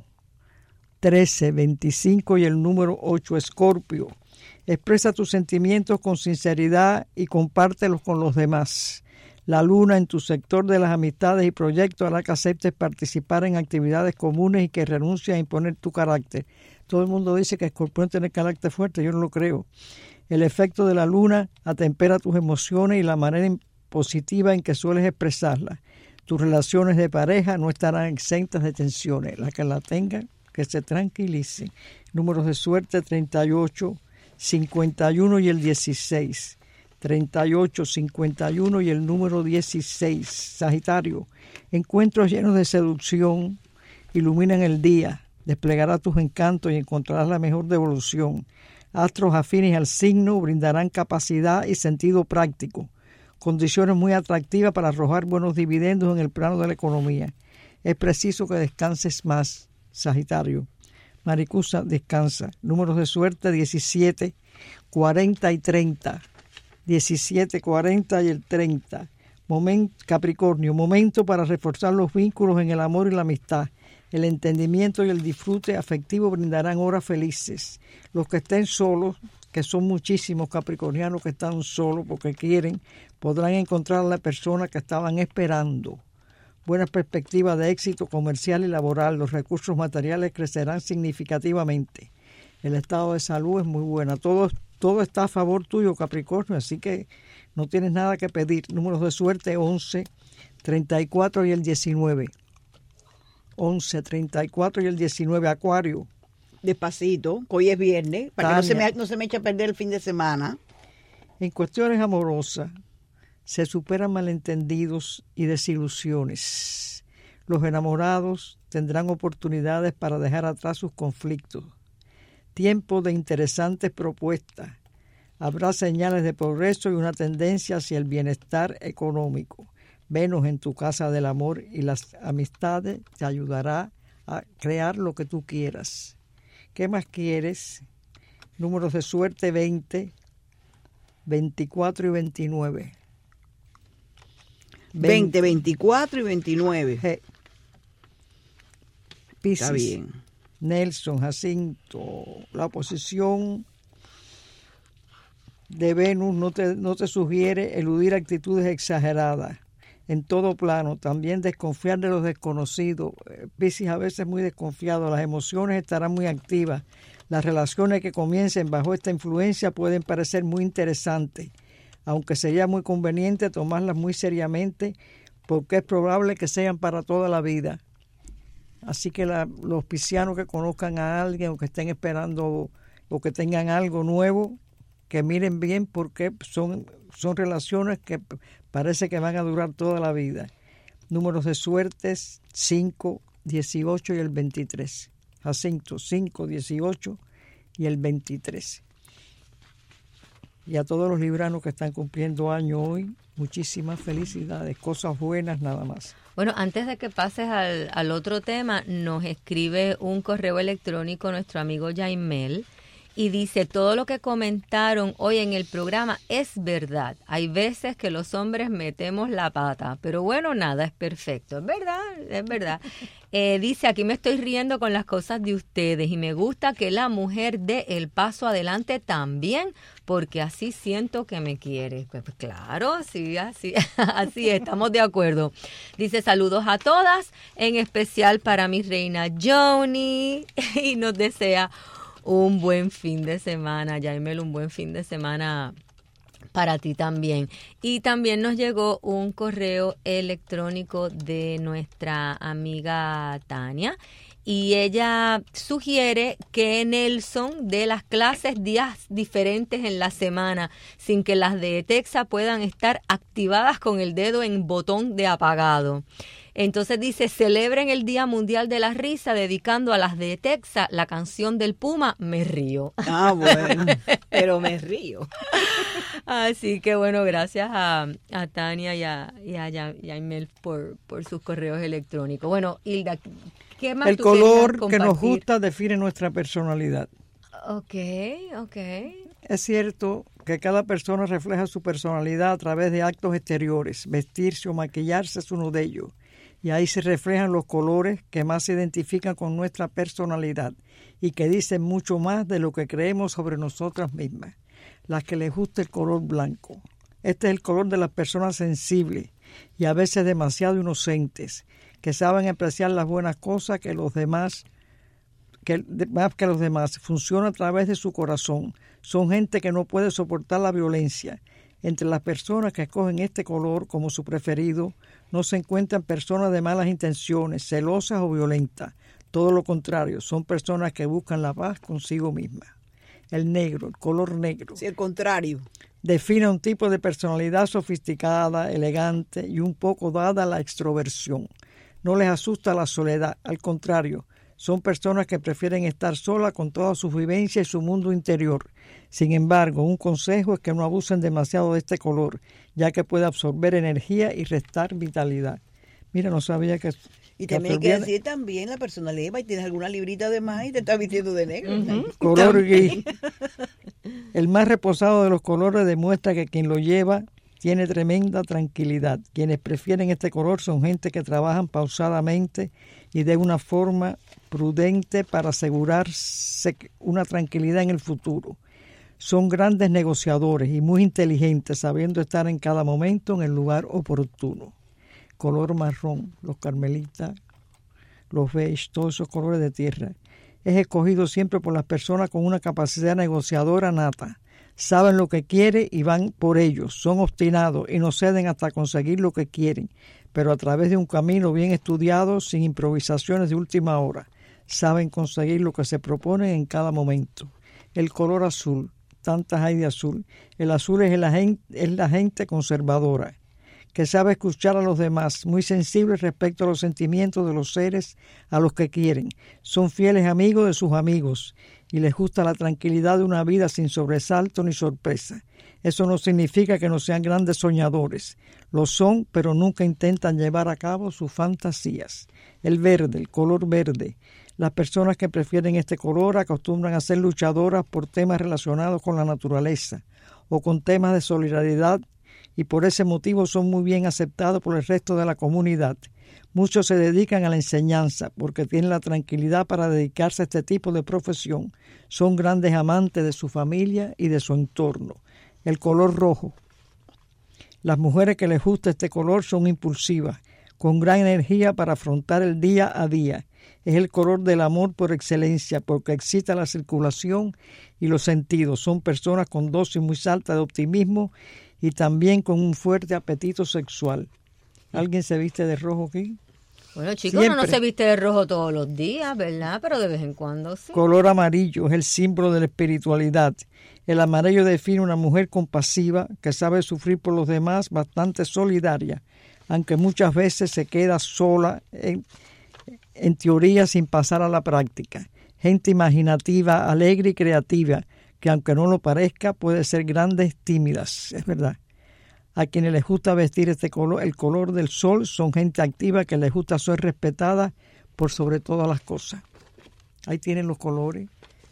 trece, veinticinco y el número ocho, Escorpio. Expresa tus sentimientos con sinceridad y compártelos con los demás. La luna en tu sector de las amistades y proyectos hará que aceptes participar en actividades comunes y que renuncies a imponer tu carácter. Todo el mundo dice que Escorpión tiene carácter fuerte, yo no lo creo. El efecto de la luna atempera tus emociones y la manera positiva en que sueles expresarlas. Tus relaciones de pareja no estarán exentas de tensiones. La que la tengan, que se tranquilicen. Números de suerte treinta y ocho, cincuenta y uno y el dieciséis. treinta y ocho, cincuenta y uno y el número dieciséis. Sagitario, encuentros llenos de seducción iluminan el día. Desplegarás tus encantos y encontrarás la mejor devolución. Astros afines al signo brindarán capacidad y sentido práctico. Condiciones muy atractivas para arrojar buenos dividendos en el plano de la economía. Es preciso que descanses más, Sagitario. Maricusa, descansa. Números de suerte diecisiete, cuarenta y treinta. diecisiete, cuarenta y el treinta. Momento, Capricornio, momento para reforzar los vínculos en el amor y la amistad. El entendimiento y el disfrute afectivo brindarán horas felices. Los que estén solos, que son muchísimos capricornianos que están solos porque quieren, podrán encontrar a la persona que estaban esperando. Buenas perspectivas de éxito comercial y laboral. Los recursos materiales crecerán significativamente. El estado de salud es muy bueno. Todo, todo está a favor tuyo, Capricornio, así que no tienes nada que pedir. Números de suerte once, treinta y cuatro y el diecinueve. once, treinta y cuatro y el diecinueve, Acuario. Despacito, que hoy es viernes, para Tania, que no se, me, no se me eche a perder el fin de semana. En cuestiones amorosas, se superan malentendidos y desilusiones. Los enamorados tendrán oportunidades para dejar atrás sus conflictos. Tiempo de interesantes propuestas. Habrá señales de progreso y una tendencia hacia el bienestar económico. Venus en tu casa del amor y las amistades te ayudará a crear lo que tú quieras. ¿Qué más quieres? Números de suerte veinte, veinticuatro y veintinueve. veinte, veinticuatro y veintinueve. Hey. Piscis, está bien. Nelson, Jacinto, la oposición de Venus no te, no te sugiere eludir actitudes exageradas. en todo plano, también desconfiar de los desconocidos. Piscis a veces muy desconfiado, las emociones estarán muy activas. Las relaciones que comiencen bajo esta influencia pueden parecer muy interesantes, aunque sería muy conveniente tomarlas muy seriamente porque es probable que sean para toda la vida. Así que la, los piscianos que conozcan a alguien o que estén esperando o que tengan algo nuevo, que miren bien porque son, son relaciones que parece que van a durar toda la vida. Números de suertes cinco, dieciocho y el veintitrés. Jacinto, cinco, dieciocho y el veintitrés. Y a todos los libranos que están cumpliendo año hoy, muchísimas felicidades, cosas buenas nada más. Bueno, antes de que pases al, al otro tema, nos escribe un correo electrónico nuestro amigo Jaimel y dice, todo lo que comentaron hoy en el programa es verdad. Hay veces que los hombres metemos la pata, pero bueno, nada es perfecto. Es verdad, es verdad. Eh, dice, aquí me estoy riendo con las cosas de ustedes y me gusta que la mujer dé el paso adelante también, porque así siento que me quiere. Pues, pues claro, sí, así, así estamos de acuerdo. Dice, saludos a todas, en especial para mi reina Joni, y nos desea un buen fin de semana, Jaimel, un buen fin de semana para ti también. Y también nos llegó un correo electrónico de nuestra amiga Tania y ella sugiere que Nelson dé las clases días diferentes en la semana sin que las de Texa puedan estar activadas con el dedo en botón de apagado. Entonces dice, celebren el Día Mundial de la Risa dedicando a las de Texas la canción del Puma, Me Río. Ah, bueno, pero me río. Así que bueno, gracias a, a Tania y a, y a Yaimel por, por sus correos electrónicos. Bueno, Hilda, ¿qué más El tú color que nos gusta define nuestra personalidad. Ok, ok. Es cierto que cada persona refleja su personalidad a través de actos exteriores. Vestirse o maquillarse es uno de ellos. Y ahí se reflejan los colores que más se identifican con nuestra personalidad y que dicen mucho más de lo que creemos sobre nosotras mismas. Las que les gusta el color blanco. Este es el color de las personas sensibles y a veces demasiado inocentes, que saben apreciar las buenas cosas que los demás, que más que los demás. Funciona a través de su corazón. Son gente que no puede soportar la violencia. Entre las personas que escogen este color como su preferido, no se encuentran personas de malas intenciones, celosas o violentas. Todo lo contrario, son personas que buscan la paz consigo mismas. El negro, el color negro. Sí, el contrario. Define un tipo de personalidad sofisticada, elegante y un poco dada a la extroversión. No les asusta la soledad, al contrario, son personas que prefieren estar solas con toda su vivencia y su mundo interior. Sin embargo, un consejo es que no abusen demasiado de este color, ya que puede absorber energía y restar vitalidad. Mira, no sabía que... Y también hay que decir también la personalidad, y tienes alguna librita de más y te estás vistiendo de negro. Uh-huh. Color gris. El más reposado de los colores demuestra que quien lo lleva tiene tremenda tranquilidad. Quienes prefieren este color son gente que trabajan pausadamente y de una forma prudente para asegurarse una tranquilidad en el futuro. Son grandes negociadores y muy inteligentes, sabiendo estar en cada momento en el lugar oportuno. Color marrón, los carmelitas, los beige, todos esos colores de tierra. Es escogido siempre por las personas con una capacidad negociadora nata. Saben lo que quieren y van por ellos. Son obstinados y no ceden hasta conseguir lo que quieren, pero a través de un camino bien estudiado, sin improvisaciones de última hora. Saben conseguir lo que se proponen en cada momento. El color azul, tantas hay de azul. El azul es la gente, es la gente conservadora, que sabe escuchar a los demás, muy sensibles respecto a los sentimientos de los seres a los que quieren. Son fieles amigos de sus amigos y les gusta la tranquilidad de una vida sin sobresalto ni sorpresa. Eso no significa que no sean grandes soñadores. Lo son, pero nunca intentan llevar a cabo sus fantasías. El verde, el color verde. Las personas que prefieren este color acostumbran a ser luchadoras por temas relacionados con la naturaleza o con temas de solidaridad, y por ese motivo son muy bien aceptados por el resto de la comunidad. Muchos se dedican a la enseñanza porque tienen la tranquilidad para dedicarse a este tipo de profesión. Son grandes amantes de su familia y de su entorno. El color rojo. Las mujeres que les gusta este color son impulsivas, con gran energía para afrontar el día a día. Es el color del amor por excelencia, porque excita la circulación y los sentidos. Son personas con dosis muy alta de optimismo y también con un fuerte apetito sexual. ¿Alguien se viste de rojo aquí? Bueno, chicos, uno no se viste de rojo todos los días, ¿verdad? Pero de vez en cuando sí. Color amarillo es el símbolo de la espiritualidad. El amarillo define una mujer compasiva que sabe sufrir por los demás, bastante solidaria, aunque muchas veces se queda sola en, en teoría sin pasar a la práctica. Gente imaginativa, alegre y creativa, que aunque no lo parezca, puede ser grandes, tímidas, es verdad. A quienes les gusta vestir este color, el color del sol, son gente activa que les gusta ser respetada por sobre todas las cosas. Ahí tienen los colores.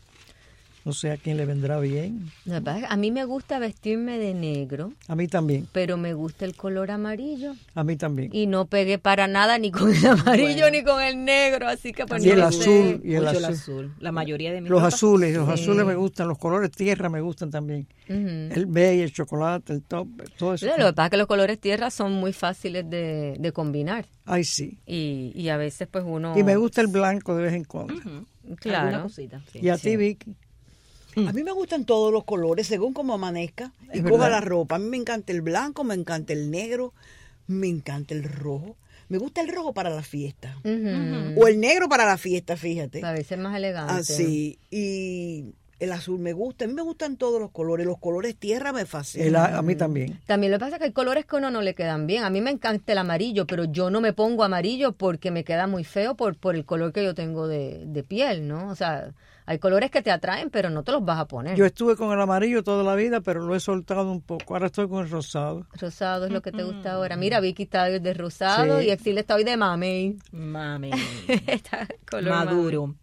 No sé a quién le vendrá bien. A mí me gusta vestirme de negro. A mí también. Pero me gusta el color amarillo. A mí también. Y no pegué para nada ni con el amarillo bueno. ni con el negro, así que pues y no el azul y el azul. azul. azul. La mayoría de mis los ropas, azules, los sí. azules me gustan, los colores tierra me gustan también. Uh-huh. El beige, el chocolate, el top, todo eso. Lo que pasa es que los colores tierra son muy fáciles de, de combinar. Ay, sí. Y, y a veces pues uno... Y me gusta el blanco de vez en cuando. Uh-huh. Claro. Cosita, sí. Y a sí. ti, Vicky. A mí me gustan todos los colores, según como amanezca y coja la ropa. A mí me encanta el blanco, me encanta el negro, me encanta el rojo. Me gusta el rojo para la fiesta. Uh-huh. O el negro para la fiesta, fíjate. A veces más elegante. Así. Y el azul me gusta. A mí me gustan todos los colores. Los colores tierra me fascinan. El, a mí también. También lo que pasa es que hay colores que a uno no le quedan bien. A mí me encanta el amarillo, pero yo no me pongo amarillo porque me queda muy feo por, por el color que yo tengo de, de piel, ¿no? O sea... Hay colores que te atraen, pero no te los vas a poner. Yo estuve con el amarillo toda la vida, pero lo he soltado un poco. Ahora estoy con el rosado. Rosado es lo que te gusta ahora. Mira, Vicky está hoy de rosado sí. y Exil está hoy de mamey. Mamey. Está color maduro.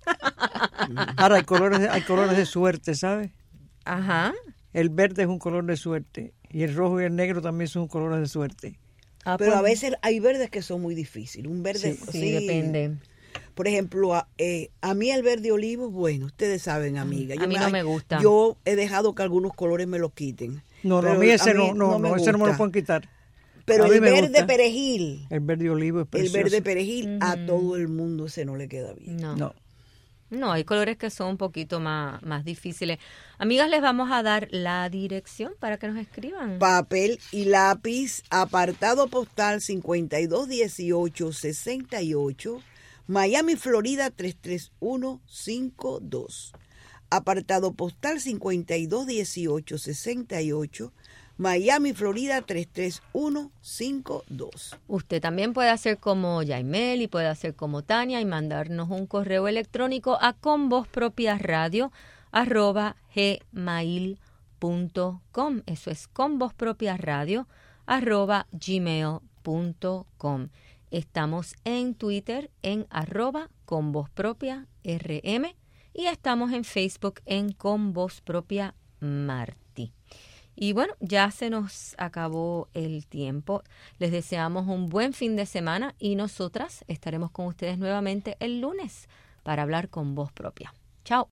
Ahora hay colores, hay colores de suerte, ¿sabes? Ajá. El verde es un color de suerte y el rojo y el negro también son colores de suerte. Ah, pero pues, a veces hay verdes que son muy difíciles. Un verde, sí, sí, sí depende. Por ejemplo, a, eh, a mí el verde olivo, bueno, ustedes saben, amiga. Yo a mí me, no me gusta. Yo he dejado que algunos colores me los quiten. No, no, a mí ese a mí no, no, no, no ese no me lo pueden quitar. Pero el verde gusta. perejil. El verde olivo es precioso. El verde perejil, uh-huh. a todo el mundo ese no le queda bien. No. No. No, hay colores que son un poquito más, más difíciles. Amigas, les vamos a dar la dirección para que nos escriban. Papel y lápiz, apartado postal cincuenta y dos dieciocho sesenta y ocho, Miami, Florida tres tres uno cinco dos. Apartado postal cincuenta y dos dieciocho sesenta y ocho, Miami, Florida tres tres uno cinco dos. Usted también puede hacer como Yaimel y puede hacer como Tania y mandarnos un correo electrónico a convozpropiaradio arroba gmail punto com. Eso es convozpropiaradio arroba gmail punto com. Estamos en Twitter en arroba convozpropia rm y estamos en Facebook en convozpropia Martí. Y bueno, ya se nos acabó el tiempo. Les deseamos un buen fin de semana y nosotras estaremos con ustedes nuevamente el lunes para hablar con voz propia. Chao.